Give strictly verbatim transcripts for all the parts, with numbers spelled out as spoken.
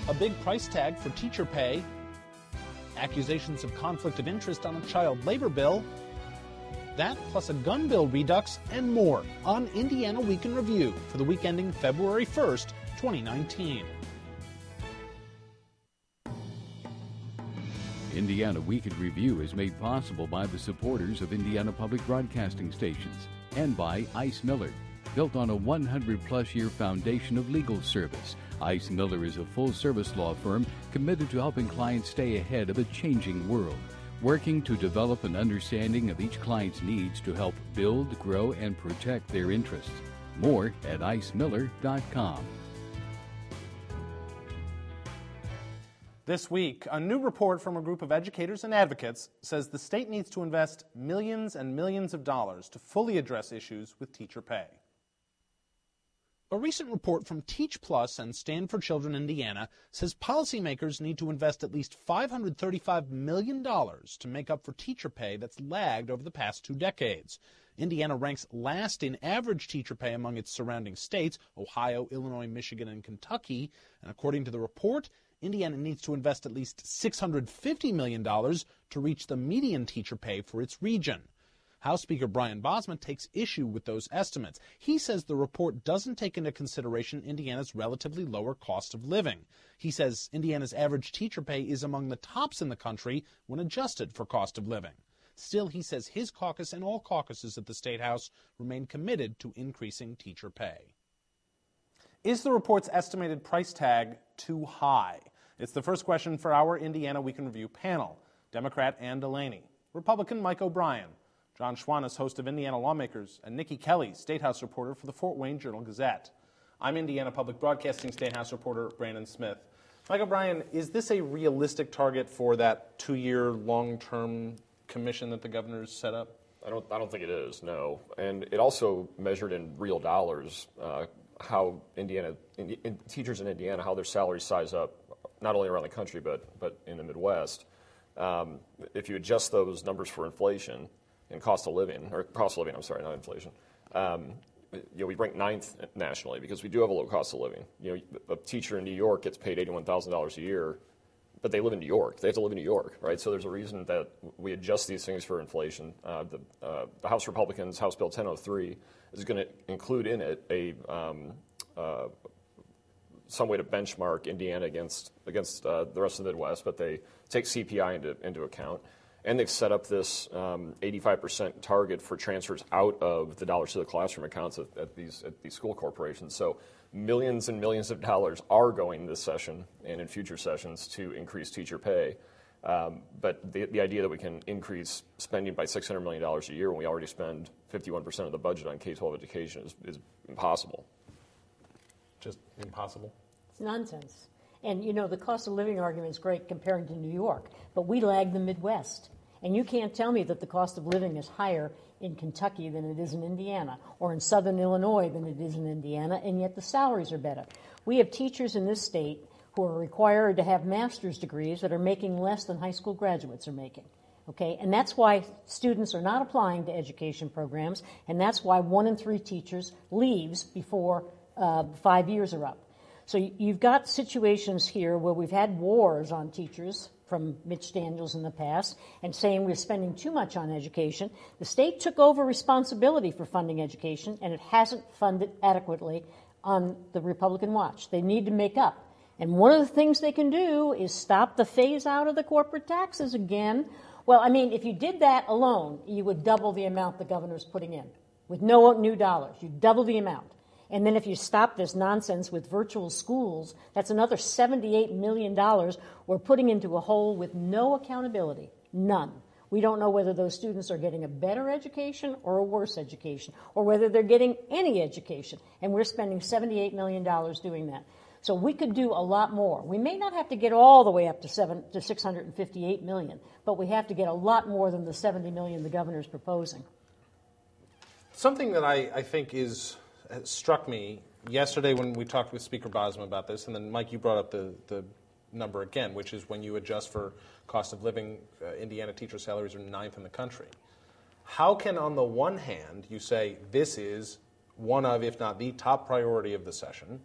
a big price tag for teacher pay, accusations of conflict of interest on a child labor bill, that plus a gun bill redux, and more on Indiana Week in Review for the week ending February first, twenty nineteen. Indiana Week in Review is made possible by the supporters of Indiana Public Broadcasting Stations and by Ice Miller. Built on a one hundred plus year foundation of legal service, Ice Miller is a full-service law firm committed to helping clients stay ahead of a changing world, working to develop an understanding of each client's needs to help build, grow, and protect their interests. More at ice miller dot com. This week, a new report from a group of educators and advocates says the state needs to invest millions and millions of dollars to fully address issues with teacher pay. A recent report from Teach Plus and Stand for Children Indiana says policymakers need to invest at least five hundred thirty-five million dollars to make up for teacher pay that's lagged over the past two decades. Indiana ranks last in average teacher pay among its surrounding states, Ohio, Illinois, Michigan, and Kentucky. And according to the report, Indiana needs to invest at least six hundred fifty million dollars to reach the median teacher pay for its region. House Speaker Brian Bosma takes issue with those estimates. He says the report doesn't take into consideration Indiana's relatively lower cost of living. He says Indiana's average teacher pay is among the tops in the country when adjusted for cost of living. Still, he says his caucus and all caucuses at the State House remain committed to increasing teacher pay. Is the report's estimated price tag too high? It's the first question for our Indiana Week in Review panel. Democrat Ann Delaney, Republican Mike O'Brien, John Schwannis, host of Indiana Lawmakers, and Nikki Kelly, State House reporter for the Fort Wayne Journal-Gazette. I'm Indiana Public Broadcasting State House reporter Brandon Smith. Mike O'Brien, is this a realistic target for that two-year long-term commission that the governor's set up? I don't, I don't think it is, no. And it also measured in real dollars uh, how Indiana, in, in, teachers in Indiana, how their salaries size up, not only around the country, but, but in the Midwest. Um, if you adjust those numbers for inflation and cost of living, or cost of living, I'm sorry, not inflation, um, you know, we rank ninth nationally because we do have a low cost of living. You know, a teacher in New York gets paid eighty-one thousand dollars a year, but they live in New York. They have to live in New York, right? So there's a reason that we adjust these things for inflation. Uh, the, uh, the House Republicans, House Bill ten oh three, is going to include in it a um, uh, some way to benchmark Indiana against against uh, the rest of the Midwest, but they take C P I into into account, and they've set up this um, eighty-five percent target for transfers out of the dollars to the classroom accounts at, at these at these school corporations. So millions and millions of dollars are going this session and in future sessions to increase teacher pay. Um, but the, the idea that we can increase spending by six hundred million dollars a year when we already spend fifty-one percent of the budget on K twelve education is, is impossible. Just impossible? It's nonsense. And, you know, the cost of living argument is great comparing to New York, but we lag the Midwest. And you can't tell me that the cost of living is higher in Kentucky than it is in Indiana, or in southern Illinois than it is in Indiana, and yet the salaries are better. We have teachers in this state who are required to have master's degrees that are making less than high school graduates are making. Okay, and that's why students are not applying to education programs, and that's why one in three teachers leaves before uh, five years are up. So you've got situations here where we've had wars on teachers from Mitch Daniels in the past and saying we're spending too much on education. The state took over responsibility for funding education, and it hasn't funded adequately on the Republican watch. They need to make up. And one of the things they can do is stop the phase out of the corporate taxes again. Well, I mean, if you did that alone, you would double the amount the governor's putting in with no new dollars. You double the amount. And then if you stop this nonsense with virtual schools, that's another seventy-eight million dollars we're putting into a hole with no accountability, none. We don't know whether those students are getting a better education or a worse education, or whether they're getting any education. And we're spending seventy-eight million dollars doing that. So we could do a lot more. We may not have to get all the way up to seven to six hundred fifty-eight million dollars, but we have to get a lot more than the seventy million dollars the governor's proposing. Something that I, I think is struck me yesterday when we talked with Speaker Bosma about this, and then, Mike, you brought up the, the number again, which is when you adjust for cost of living, uh, Indiana teacher salaries are ninth in the country. How can, on the one hand, you say this is one of, if not the top priority of the session,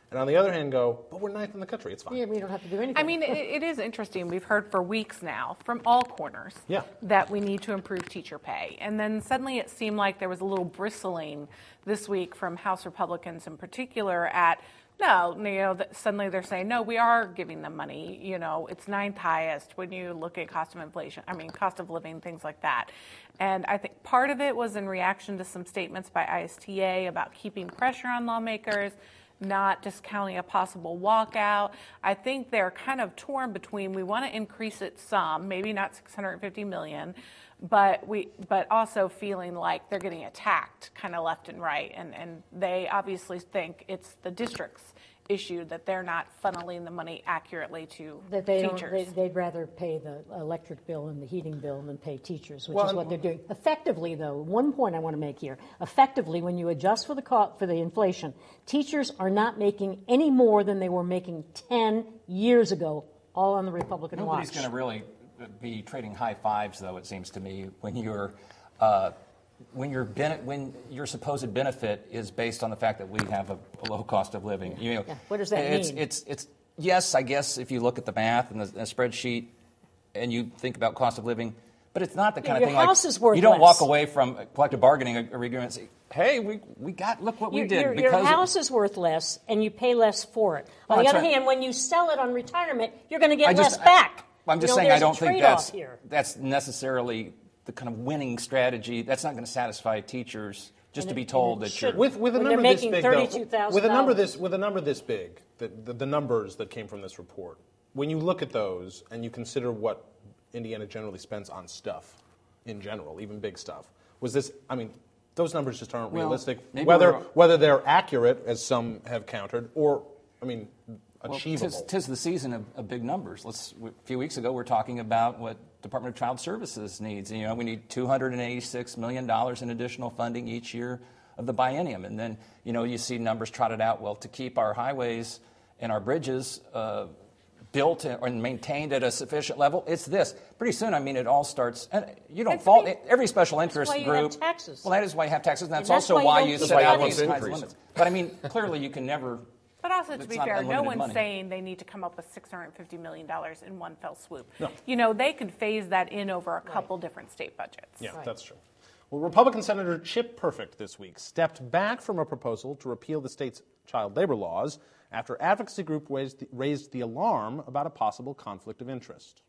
and on the other hand go, but we're ninth in the country, it's fine. Yeah, we don't have to do anything. I mean, it, it is interesting. We've heard for weeks now from all corners yeah. that we need to improve teacher pay. And then suddenly it seemed like there was a little bristling this week from House Republicans in particular at, no, you know, that suddenly they're saying, no, we are giving them money. You know, it's ninth highest when you look at cost of inflation, I mean, cost of living, things like that. And I think part of it was in reaction to some statements by I S T A about keeping pressure on lawmakers, not discounting a possible walkout. I think they're kind of torn between we want to increase it some, maybe not six hundred fifty million dollars, but we, but also feeling like they're getting attacked kind of left and right. And, and they obviously think it's the district's issue that they're not funneling the money accurately to that they teachers. Don't, they, they'd rather pay the electric bill and the heating bill than pay teachers, which well, is what they're doing. Effectively, though, one point I want to make here. Effectively, when you adjust for the co- for the inflation, teachers are not making any more than they were making ten years ago, all on the Republican watch. Nobody's going to really be trading high fives, though, it seems to me, when you're uh, when your ben- when your supposed benefit is based on the fact that we have a, a low cost of living. Yeah. You know, yeah. What does that it's, mean? It's it's yes, I guess if you look at the math and the, the spreadsheet, and you think about cost of living, but it's not the kind yeah, of thing your house like is worth you don't less. walk away from collective bargaining agreement and say, "Hey, we we got look what your, we did." Your, because your house is worth less, and you pay less for it. Well, on the that's other right. hand, when you sell it on retirement, you're going to get I just, less back. I, I'm just you know, saying I there's a don't think trade-off that's here. that's necessarily the kind of winning strategy. That's not going to satisfy teachers just And to it- be and told it that should. you're With with a When number they're this making big, thirty-two though, thousand with a number dollars. this with a number this big, the, the the numbers that came from this report, when you look at those and you consider what Indiana generally spends on stuff, in general, even big stuff, was this? I mean, those numbers just aren't Well, realistic. maybe Whether we're- whether they're accurate, as some have countered, or I mean, achievable. Well, tis, tis the season of, of big numbers. Let's. A few weeks ago, we we're talking about what Department of Child Services needs. You know, we need two hundred eighty-six million dollars in additional funding each year of the biennium, and then you know you see numbers trotted out. Well, to keep our highways and our bridges uh, built and maintained at a sufficient level, it's this. Pretty soon, I mean, it all starts. And you don't That's fault right. every special interest why you group. have taxes. Well, that is why you have taxes, and that's, And that's also why why you don't you keep set out cutting these it. kinds of limits. But I mean, clearly, you can never. But also, to It's be not fair, no unlimited one's money. saying they need to come up with six hundred fifty million dollars in one fell swoop. No. You know, they could phase that in over a couple different state budgets. Yeah, Right. that's true. Well, Republican Senator Chip Perfect this week stepped back from a proposal to repeal the state's child labor laws after advocacy group raised the, raised the alarm about a possible conflict of interest.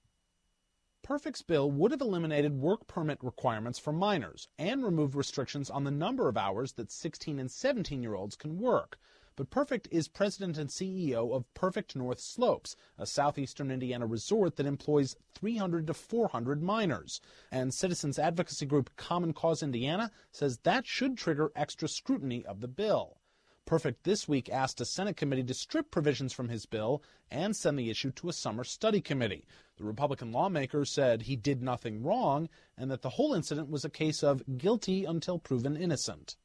Perfect's bill would have eliminated work permit requirements for minors and removed restrictions on the number of hours that sixteen and seventeen-year-olds can work. But Perfect is president and C E O of Perfect North Slopes, a southeastern Indiana resort that employs three hundred to four hundred minors. And citizens advocacy group Common Cause Indiana says that should trigger extra scrutiny of the bill. Perfect this week asked a Senate committee to strip provisions from his bill and send the issue to a summer study committee. The Republican lawmaker said he did nothing wrong and that the whole incident was a case of guilty until proven innocent.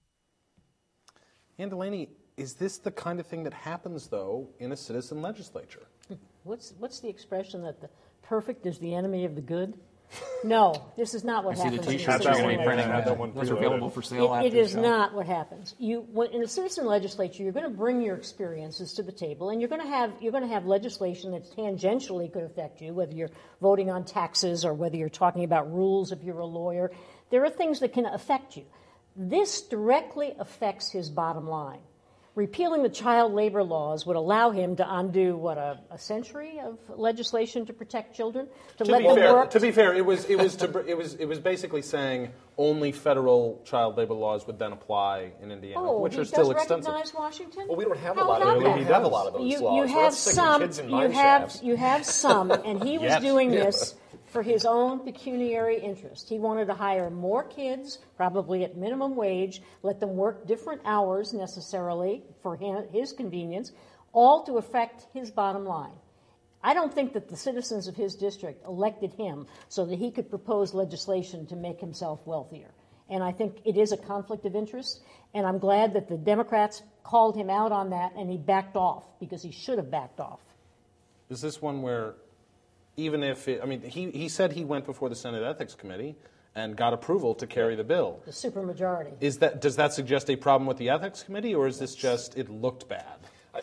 Ann Delaney, is this the kind of thing that happens, though, in a citizen legislature? What's what's the expression that the perfect is the enemy of the good? No, this is not what I see happens. the in a T-shirts that you're one. going to be printing. Had that one Those are preloaded. available for sale It, after it the is show. not what happens. You, when, in a citizen legislature, you're going to bring your experiences to the table, and you're going to have you're going to have legislation that tangentially could affect you, whether you're voting on taxes or whether you're talking about rules if you're a lawyer. There are things that can affect you. This directly affects his bottom line. Repealing the child labor laws would allow him to undo, what, a, a century of legislation to protect children? To, To let be them fair, work? to be fair, it was it was to, br- it was it was basically saying only federal child labor laws would then apply in Indiana, oh, which he are still does extensive. recognize Washington? Well, we don't have a How lot about of that? we don't have a lot of those you, laws. you We're have not sticking some. kids in You mine have shafts. you have some, and he was Yes. doing Yes. this for his own pecuniary interest. He wanted to hire more kids, probably at minimum wage, let them work different hours necessarily for him, his convenience, all to affect his bottom line. I don't think that the citizens of his district elected him so that he could propose legislation to make himself wealthier. And I think it is a conflict of interest, and I'm glad that the Democrats called him out on that, and he backed off, because he should have backed off. Is this one where, even if it, I mean, he, he said he went before the Senate Ethics Committee and got approval to carry the bill. The supermajority. Is that does that suggest a problem with the Ethics Committee, or is this just it looked bad? I,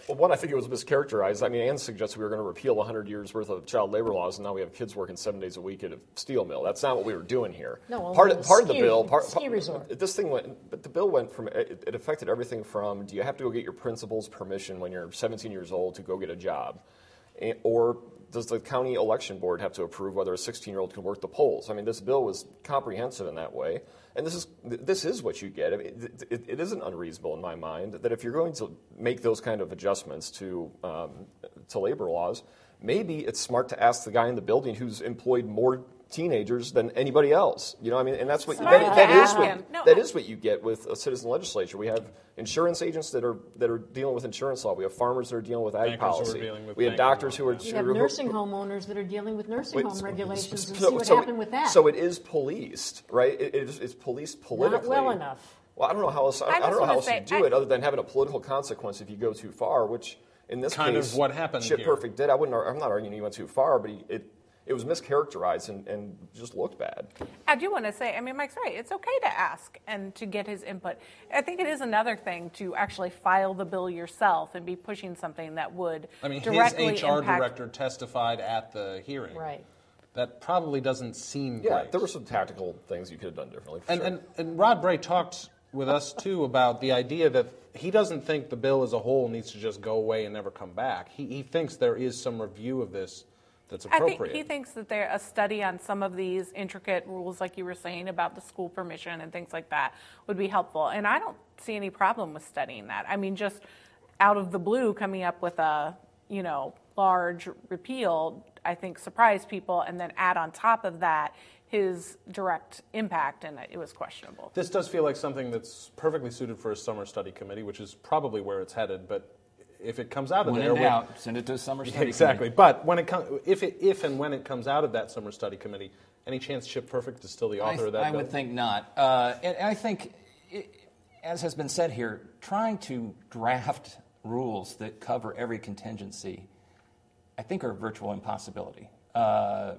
Well, one, I think it was mischaracterized. I mean, Ann suggested we were going to repeal one hundred years worth of child labor laws, and now we have kids working seven days a week at a steel mill. That's not what we were doing here. No, well, part the of, part of the ski- bill, part, ski part- resort. this thing went, but the bill went from, it, it affected everything from, do you have to go get your principal's permission when you're seventeen years old to go get a job? And, or does the county election board have to approve whether a sixteen-year-old can work the polls? I mean, this bill was comprehensive in that way, and this is this is what you get. I mean, it, it, it isn't unreasonable in my mind that if you're going to make those kind of adjustments to um, to labor laws, maybe it's smart to ask the guy in the building who's employed more teenagers than anybody else. You know, I mean, and that's what Smart that, to that is ask what him. No, that I- is what you get with a citizen legislature. We have insurance agents that are that are dealing with insurance law. We have farmers that are dealing with ag Bankers who are policy. dealing with We have banking doctors law, who are yeah. You have who- nursing home owners that are dealing with nursing Wait, home so- regulations and so- see what so happened it, with that. So it is policed, right? It, it is, it's policed politically. Not well enough. Well, I don't know how else. I, I I don't just know how wanna else say, you do I- it other than having a political consequence if you go too far, which in this Kind of case, what happened Chip here. Perfect did. I wouldn't. ar- I'm not arguing he went too far, but he, it it was mischaracterized and, and just looked bad. I do want to say, I mean, Mike's right. It's okay to ask and to get his input. I think it is another thing to actually file the bill yourself and be pushing something that would I mean, directly his H R impact. director testified at the hearing. Right. That probably doesn't seem Yeah, great. there were some tactical things you could have done differently. For And, sure. and, and Rod Bray talked with us, too, about the idea that he doesn't think the bill as a whole needs to just go away and never come back. He, he thinks there is some review of this that's I appropriate. think he thinks that there a study on some of these intricate rules, like you were saying about the school permission and things like that, would be helpful. And I don't see any problem with studying that. I mean, just out of the blue, coming up with a you know large repeal, I think surprised people, and then add on top of that his direct impact, and it was questionable. This does feel like something that's perfectly suited for a summer study committee, which is probably where it's headed. But if it comes out of When there, in with- doubt, send it to a summer study exactly. committee. But when it com- if it, if and when it comes out of that summer study committee, any chance Chip Perfect is still the I, author of that I bill? would think not. Uh, and I think, it, as has been said here, trying to draft rules that cover every contingency, I think, are a virtual impossibility. Uh, uh,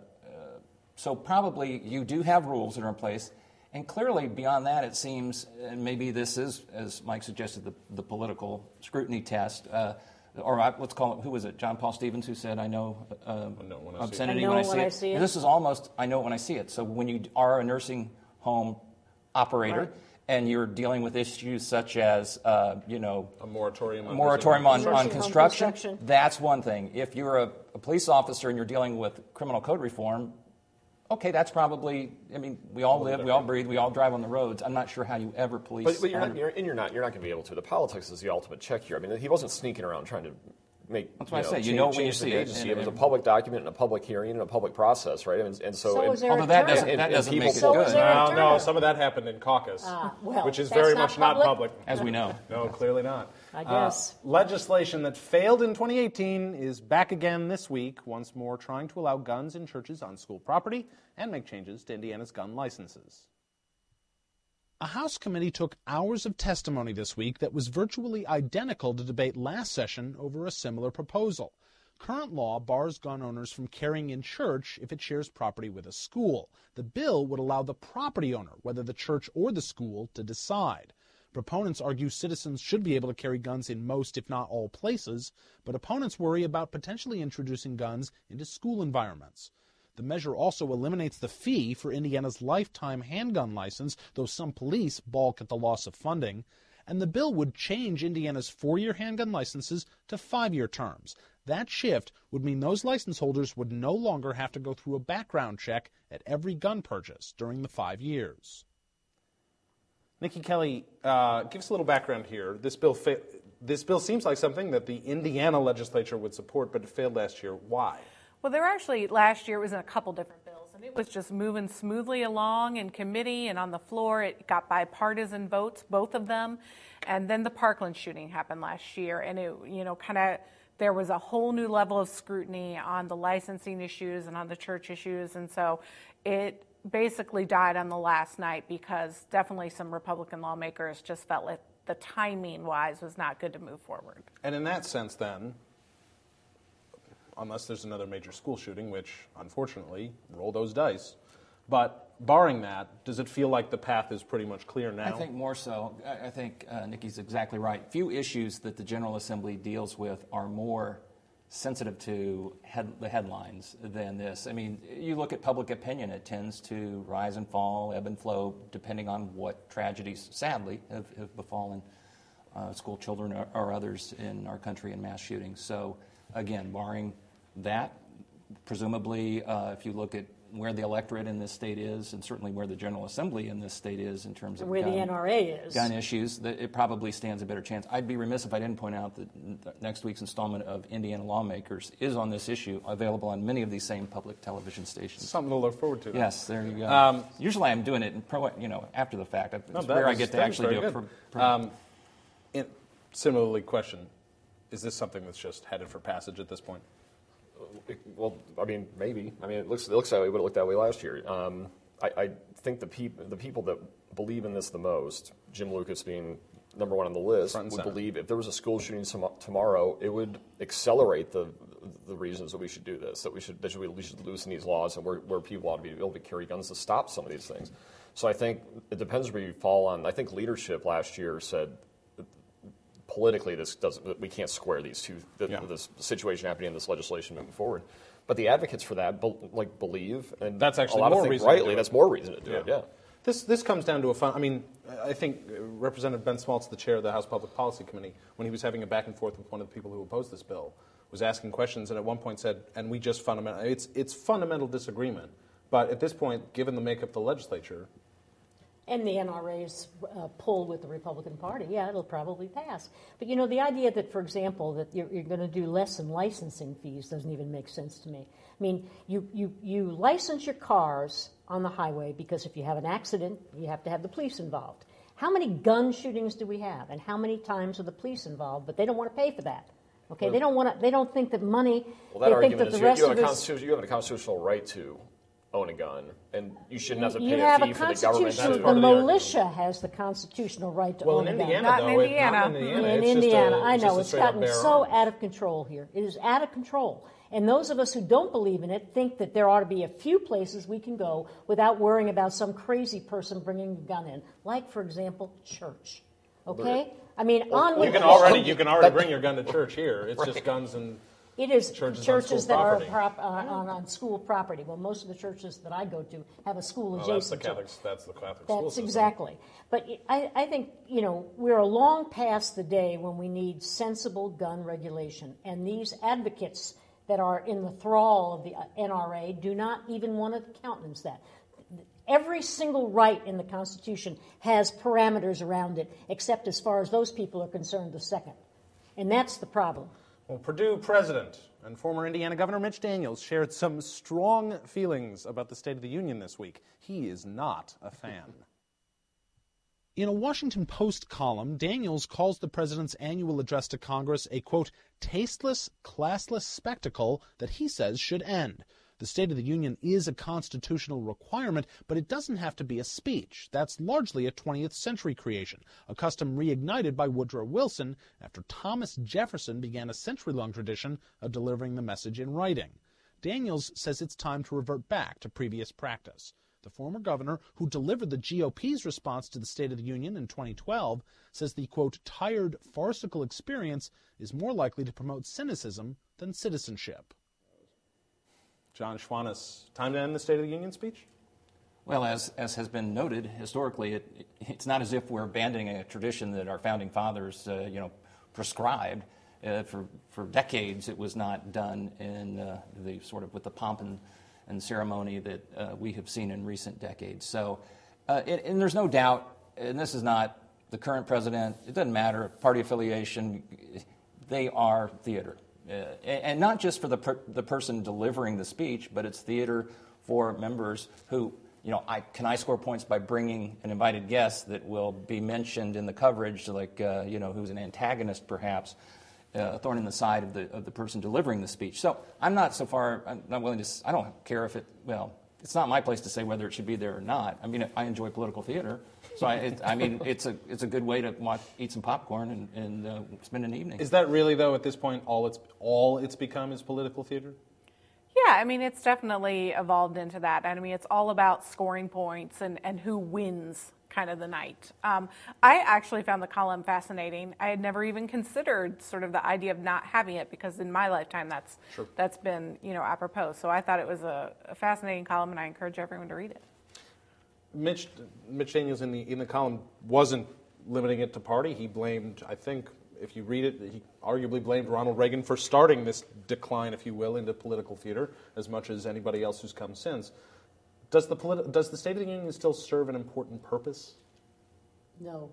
so probably you do have rules that are in place, and clearly beyond that, it seems, and maybe this is, as Mike suggested, the, the political scrutiny test. Uh, or I, let's call it, who was it? John Paul Stevens, who said, "I know, uh, know when I see it." obscenity I know when, I, when see I it. see it. This is almost, I know it when I see it. So when you are a nursing home operator, Right. and you're dealing with issues such as, uh, you know, A moratorium on a moratorium on, Nursing on home construction, construction. that's one thing. If you're a, a police officer and you're dealing with criminal code reform, okay, that's probably, I mean, we all live, we all breathe, we all drive on the roads. I'm not sure how you ever police. But, but you're on- not, you're, and you're not, you're not going to be able to. The politics is the ultimate check here. I mean, he wasn't sneaking around trying to make. That's what I know, say. You change- know when you change the see it, agency. and- It was a and- public document and a public hearing and a public process, right? And, and so, So and, was Eric Although that Turner. doesn't, And- that and doesn't people- make it So good, was Eric No, no, Turner. some of that happened in caucus, Ah, well, which is that's very not much not public? public. as we know. No, clearly not. I Uh, guess. legislation that failed in twenty eighteen is back again this week, once more trying to allow guns in churches on school property and make changes to Indiana's gun licenses. A House committee took hours of testimony this week that was virtually identical to debate last session over a similar proposal. Current law bars gun owners from carrying in church if it shares property with a school. The bill would allow the property owner, whether the church or the school, to decide. Proponents argue citizens should be able to carry guns in most, if not all, places, but opponents worry about potentially introducing guns into school environments. The measure also eliminates the fee for Indiana's lifetime handgun license, though some police balk at the loss of funding. And the bill would change Indiana's four-year handgun licenses to five-year terms. That shift would mean those license holders would no longer have to go through a background check at every gun purchase during the five years. Nikki Kelly, uh, give us a little background here. This bill, fa- this bill seems like something that the Indiana legislature would support, but it failed last year. Why? Well, there were actually, last year, it was in a couple different bills, and it was just moving smoothly along in committee and on the floor. It got bipartisan votes, both of them. And then the Parkland shooting happened last year, and it, you know, kind of, there was a whole new level of scrutiny on the licensing issues and on the church issues. And so it basically died on the last night because definitely some Republican lawmakers just felt like the timing-wise was not good to move forward. And in that sense, then, unless there's another major school shooting, which, unfortunately, roll those dice. But barring that, does it feel like the path is pretty much clear now? I think more so. I, I think uh, Nikki's exactly right. Few issues that the General Assembly deals with are more sensitive to head, the headlines than this. I mean, you look at public opinion, it tends to rise and fall, ebb and flow, depending on what tragedies, sadly, have, have befallen uh, school children or, or others in our country in mass shootings. So, again, barring that, presumably, uh, if you look at where the electorate in this state is, and certainly where the General Assembly in this state is in terms of where gun, the N R A is. gun issues, that it probably stands a better chance. I'd be remiss if I didn't point out that next week's installment of Indiana Lawmakers is on this issue, available on many of these same public television stations. Something to look forward to. Yes, there you go. Um, Usually I'm doing it in pro, you know, after the fact. It's No, that where I was- get to that was actually do very it. good. For, for, Um, in, similarly, question: is this something that's just headed for passage at this point? Well, I mean, maybe. I mean, it looks it looks that way, but it looked that way last year. Um, I, I think the peop- the people that believe in this the most, Jim Lucas being number one on the list, Front and would center. believe if there was a school shooting tom- tomorrow, it would accelerate the the reasons that we should do this, that we should that we should loosen these laws, and where, where people ought to be able to carry guns to stop some of these things. So I think it depends where you fall on. I think leadership last year said, politically, this doesn't. We can't square these two. The, Yeah. This situation happening in this legislation moving forward. But the advocates for that, be, like, believe, and That's actually a lot more of think reason to rightly. do it. That's more reason to do it. Yeah. This this comes down to a fun. I mean, I think Representative Ben Smaltz, the chair of the House Public Policy Committee, when he was having a back and forth with one of the people who opposed this bill, was asking questions, and at one point said, "And we just fundamental. It's it's fundamental disagreement." But at this point, given the makeup of the legislature. And the N R A's uh, pull with the Republican Party, yeah, it'll probably pass. But, you know, the idea that, for example, that you're, you're going to do less in licensing fees doesn't even make sense to me. I mean, you, you, you license your cars on the highway because if you have an accident, you have to have the police involved. How many gun shootings do we have, and how many times are the police involved? But they don't want to pay for that. Okay, well, they don't want to. They don't think that money. Well, that they argument think that is the you, rest you, have of a us, constitutional, you have a constitutional right to own a gun, and you shouldn't have to you pay have a fee a for the government constitutional. to. The militia has the constitutional right to Well, own in a gun. Indiana, Not though, in it- Indiana. not in Indiana. In It's just Indiana, a- I it's know just a it's straight up gotten bear so arms. out of control here. It is out of control. And those of us who don't believe in it think that there ought to be a few places we can go without worrying about some crazy person bringing a gun in, like, for example, church. Okay? I mean, on You can already you can already bring your gun to church here. It's just guns and. It is Churches on churches school that property. are prop, uh, on, on school property. Well, most of the churches that I go to have a school Well, that's the adjacent to it. Catholic. That's the Catholic school That's system. exactly. But I, I think, you know, we're long past the day when we need sensible gun regulation. And these advocates that are in the thrall of the N R A do not even want to countenance that. Every single right in the Constitution has parameters around it, except as far as those people are concerned, the second. And that's the problem. Well, Purdue president and former Indiana Governor Mitch Daniels shared some strong feelings about the State of the Union this week. He is not a fan. In a Washington Post column, Daniels calls the president's annual address to Congress a, quote, tasteless, classless spectacle that he says should end. The State of the Union is a constitutional requirement, but it doesn't have to be a speech. That's largely a twentieth century creation, a custom reignited by Woodrow Wilson after Thomas Jefferson began a century-long tradition of delivering the message in writing. Daniels says it's time to revert back to previous practice. The former governor, who delivered the G O P's response to the State of the Union in twenty twelve, says the, quote, tired, farcical experience is more likely to promote cynicism than citizenship. John Schwannis, time to end the State of the Union speech? Well, as, as has been noted, historically, it, it's not as if we're abandoning a tradition that our founding fathers, uh, you know, prescribed. Uh, for, for decades, it was not done in uh, the sort of with the pomp and, and ceremony that uh, we have seen in recent decades. So, uh, and, and there's no doubt, and this is not the current president, it doesn't matter, party affiliation, they are theater. Uh, and not just for the per, the person delivering the speech, but it's theater for members who, you know, I, can I score points by bringing an invited guest that will be mentioned in the coverage, like, uh, you know, who's an antagonist perhaps, uh, a thorn in the side of the of the person delivering the speech. So I'm not so far, I'm not willing to, I don't care if it, well, it's not my place to say whether it should be there or not. I mean, I enjoy political theater. So, I, it, I mean, it's a it's a good way to watch, eat some popcorn and, and uh, spend an evening. Is that really, though, at this point, all it's all it's become is political theater? Yeah, I mean, it's definitely evolved into that. I mean, it's all about scoring points and, and who wins kind of the night. Um, I actually found the column fascinating. I had never even considered sort of the idea of not having it because in my lifetime that's sure. that's been, you know, apropos. So I thought it was a, a fascinating column, and I encourage everyone to read it. Mitch, Mitch Daniels in the in the column wasn't limiting it to party. He blamed, I think, if you read it, he arguably blamed Ronald Reagan for starting this decline, if you will, into political theater as much as anybody else who's come since. Does the politi- does the State of the Union still serve an important purpose? No.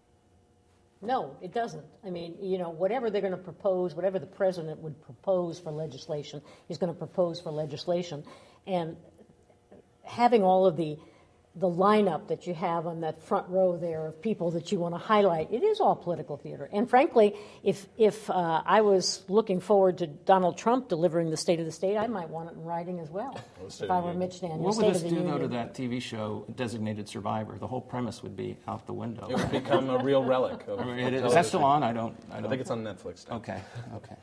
No, it doesn't. I mean, you know, whatever they're going to propose, whatever the president would propose for legislation, he's going to propose for legislation. And having all of the the lineup that you have on that front row there of people that you want to highlight, it is all political theater. And frankly, if if uh, I was looking forward to Donald Trump delivering the State of the State, I might want it in writing as well, if I were Mitch Daniels. What State would this of do, the though, Union. to that T V show, Designated Survivor? The whole premise would be out the window. It would become a real relic. Of I mean, it, is that still on? I don't. I, don't. I think it's on Netflix now. Okay. Okay.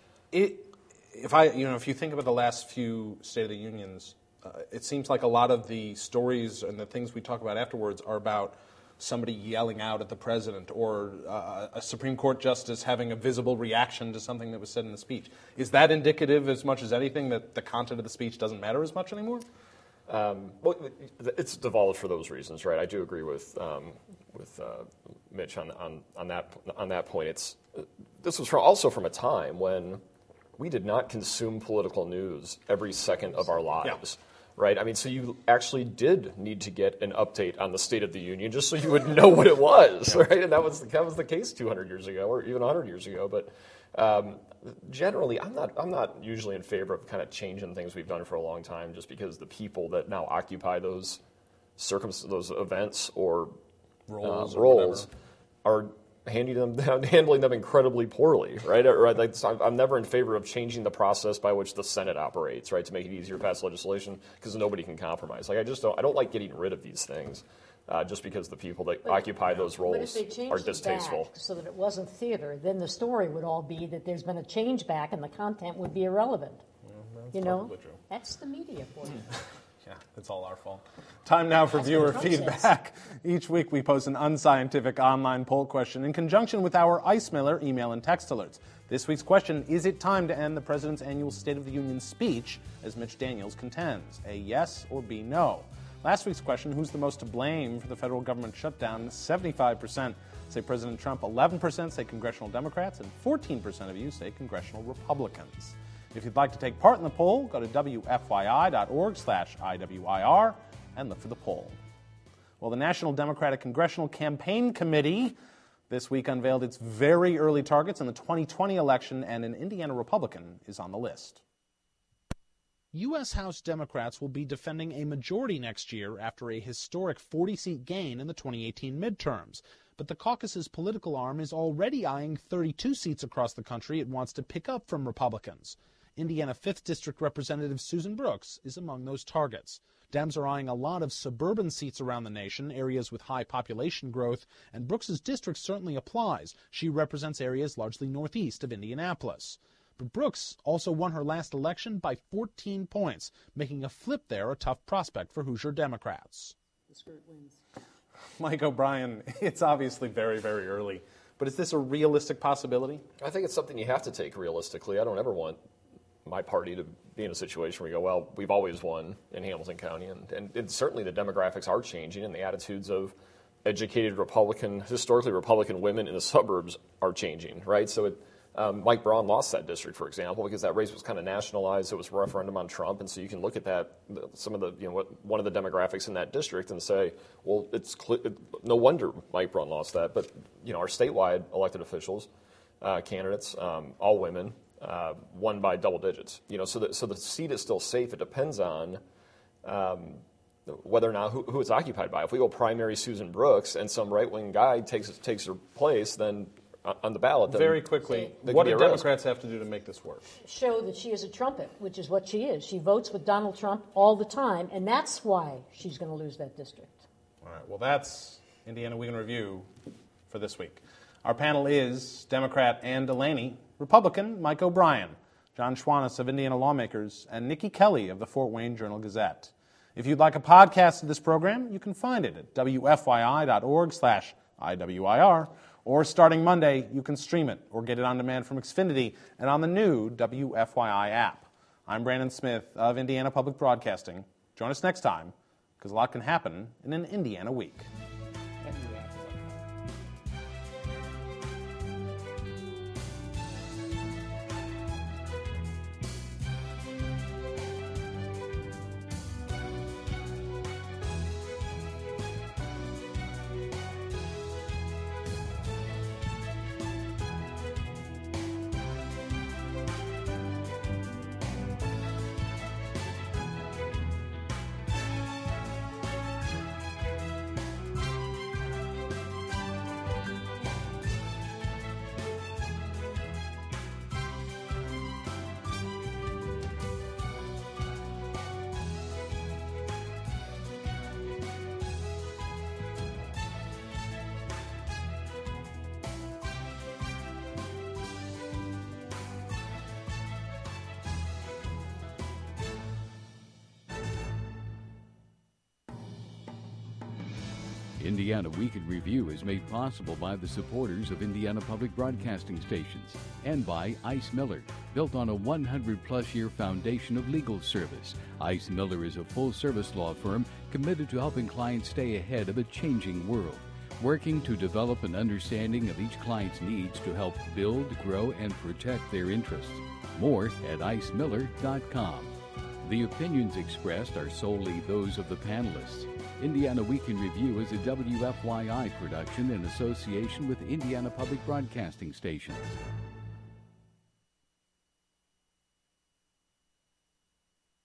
It, if I, you know, if you think about the last few State of the Unions, uh, it seems like a lot of the stories and the things we talk about afterwards are about somebody yelling out at the president or uh, a Supreme Court justice having a visible reaction to something that was said in the speech. Is that indicative as much as anything that the content of the speech doesn't matter as much anymore? Um, well, it's devolved for those reasons, right? I do agree with um, with uh, Mitch on, on on that on that point. It's this was from, also from a time when we did not consume political news every second of our lives. Yeah. Right? I mean, so you actually did need to get an update on the State of the Union just so you would know what it was, yeah. right? And that was that was the case two hundred years ago, or even one hundred years ago. But um, generally, I'm not I'm not usually in favor of kind of changing things we've done for a long time, just because the people that now occupy those circum those events or roles, uh, or roles are handing them handling them incredibly poorly, right? Right. Like, I'm never in favor of changing the process by which the Senate operates, right, to make it easier to pass legislation, because nobody can compromise. Like, I just don't. I don't like getting rid of these things, uh, just because the people that but, occupy those roles but if they changed are distasteful. It back so that it wasn't theater, then the story would all be that there's been a change back, and the content would be irrelevant. Well, you know, true. That's the media for you. Yeah, it's all our fault. Time now for That's viewer feedback. Each week we post an unscientific online poll question in conjunction with our Ice Miller email and text alerts. This week's question, is it time to end the President's annual State of the Union speech, as Mitch Daniels contends? A yes or B no? Last week's question, who's the most to blame for the federal government shutdown? seventy-five percent say President Trump, eleven percent say congressional Democrats, and fourteen percent of you say congressional Republicans. If you'd like to take part in the poll, go to W F Y I dot org slash I W I R and look for the poll. Well, the National Democratic Congressional Campaign Committee this week unveiled its very early targets in the twenty twenty election, and an Indiana Republican is on the list. U S House Democrats will be defending a majority next year after a historic forty-seat gain in the twenty eighteen midterms. But the caucus's political arm is already eyeing thirty-two seats across the country it wants to pick up from Republicans. Indiana fifth District Representative Susan Brooks is among those targets. Dems are eyeing a lot of suburban seats around the nation, areas with high population growth, and Brooks's district certainly applies. She represents areas largely northeast of Indianapolis. But Brooks also won her last election by fourteen points, making a flip there a tough prospect for Hoosier Democrats. The skirt wins. Mike O'Brien, it's obviously very, very early, but is this a realistic possibility? I think it's something you have to take realistically. I don't ever want my party to be in a situation where we go, well, we've always won in Hamilton County. And, and it, certainly the demographics are changing, and the attitudes of educated Republican, historically Republican women in the suburbs are changing, right? So it, um, Mike Braun lost that district, for example, because that race was kind of nationalized. It was a referendum on Trump. And so you can look at that, some of the, you know, what, one of the demographics in that district and say, well, it's cl- it, no wonder Mike Braun lost that. But, you know, our statewide elected officials, uh, candidates, um, all women, Uh, won by double digits, you know. So the so the seat is still safe. It depends on um, whether or not who, who it's occupied by. If we go primary Susan Brooks and some right wing guy takes takes her place, then uh, on the ballot, then very quickly, what do Democrats have to do to make this work? Show that she is a trumpet, which is what she is. She votes with Donald Trump all the time, and that's why she's going to lose that district. All right. Well, that's Indiana Week in Review for this week. Our panel is Democrat Ann Delaney, Republican Mike O'Brien. John Schwannis of Indiana Lawmakers, and Nikki Kelly of the Fort Wayne Journal-Gazette. If you'd like a podcast of this program, you can find it at W F Y I dot org slash I W I R, or starting Monday, you can stream it or get it on demand from Xfinity and on the new W F Y I app. I'm Brandon Smith of Indiana Public Broadcasting. Join us next time, because a lot can happen in an Indiana week. Indiana Week in Review is made possible by the supporters of Indiana Public Broadcasting Stations and by Ice Miller. Built on a one hundred plus year foundation of legal service, Ice Miller is a full-service law firm committed to helping clients stay ahead of a changing world, working to develop an understanding of each client's needs to help build, grow, and protect their interests. More at ice miller dot com. The opinions expressed are solely those of the panelists. Indiana Week in Review is a W F Y I production in association with Indiana Public Broadcasting Stations.